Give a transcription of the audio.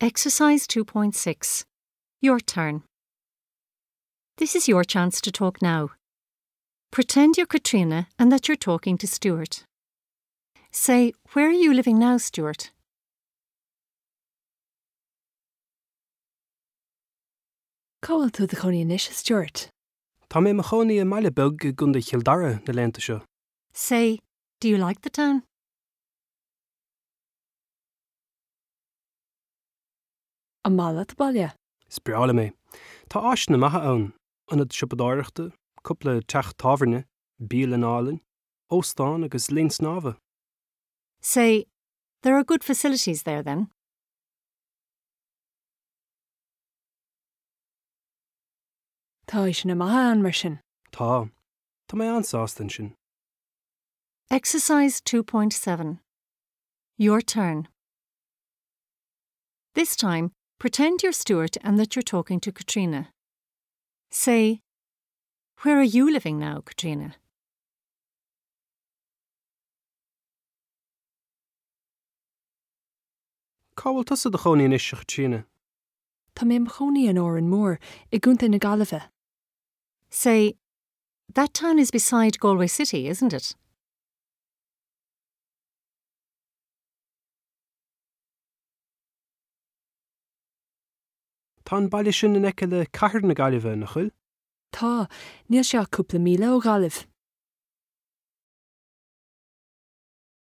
Exercise 2.6. Your turn. This is your chance to talk now. Pretend you're Katrina and that you're talking to Stuart. Say, where are you living now, Stuart? Cáil tú de choní inis, Stuart? Tá mé mo chonaí a maiile beg gunda Kildare na lenta seo. Say, do you like the town? A mala tá baile? Spreála mé. Tá áis na maithe ann, anad siopadáireachta, cúpla teach tábharne, bíal an álinn, óstán agus lins náva. Say, there are good facilities there then. Tá is na maithe an mar sin. Tá. Tá mé ansástan sin. Exercise 2.7. Your turn. This time, pretend you're Stuart and that you're talking to Katrina. Say, where are you living now, Katrina? Cábhfuil tusa de chonaí inis seo Katrina. Tá mé mo choní an óir an mór I gúnta na Gaillimhe. Say, that town is beside Galway City, isn't it? Tá an baile sin in eice le cahar na Gaillimhe nach chuil? Tá, níl seo cúpla míle ó Gaillimh.